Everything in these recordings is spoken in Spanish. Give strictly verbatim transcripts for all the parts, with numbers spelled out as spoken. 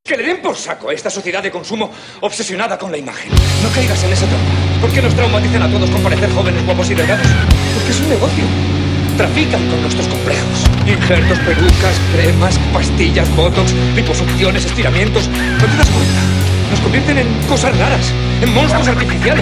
Que le den por saco a esta sociedad de consumo obsesionada con la imagen. No caigas en esa trampa. ¿Por qué nos traumatizan a todos con parecer jóvenes, guapos y delgados? Porque es un negocio. Trafican con nuestros complejos. Injertos, pelucas, cremas, pastillas, botox, liposucciones, estiramientos. ¿No te das cuenta? Nos convierten en cosas raras, en monstruos artificiales.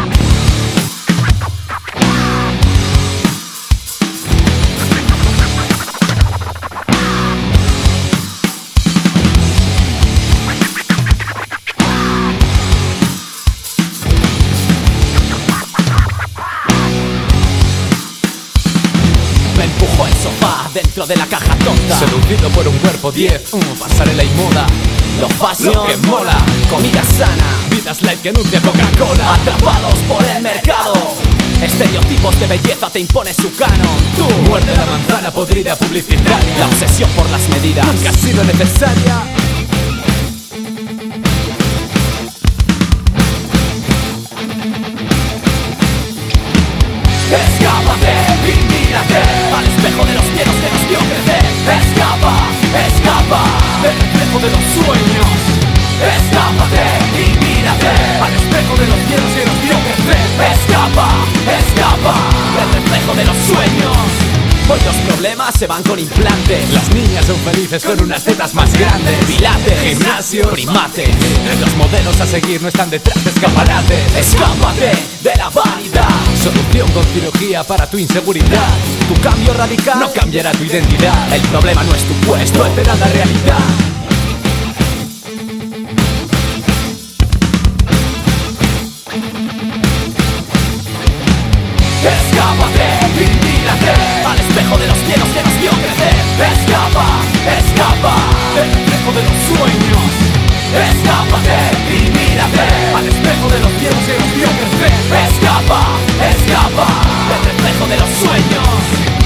Me empujó el sofá dentro de la caja tonta. Seducido por un cuerpo diez, mm, pasarela y moda. Lo fashion, Lo que mola. comida sana, Vidas light que anuncia Coca-Cola. atrapados por el mercado. Estereotipos de belleza te impone su canon. Tú, Muerde la manzana podrida publicitaria. la obsesión por las medidas. Nunca ha sido necesaria. Escápate y mírate al espejo de los miedos que nos vio crecer. Escapa, escapa del reflejo de los sueños. Escápate y mírate al espejo de los miedos que nos vio crecer. Escapa, escapa del reflejo de los sueños. Hoy los problemas se van con implantes. Las niñas son felices con unas tetas más grandes. Pilates, Gimnasios, primates. Los modelos a seguir no están detrás de escaparates. Escápate de la vanidad. Solución con cirugía para tu inseguridad. Tu cambio radical No cambiará tu identidad. El problema no es tu Es puesto, tu alterada realidad. Escápate y mírate al espejo de los miedos que nos vio crecer. Escapa, escapa del reflejo de los sueños. Escápate y mírate al espejo de los miedos que nos vio crecer. Escapa, escapa del reflejo de los sueños.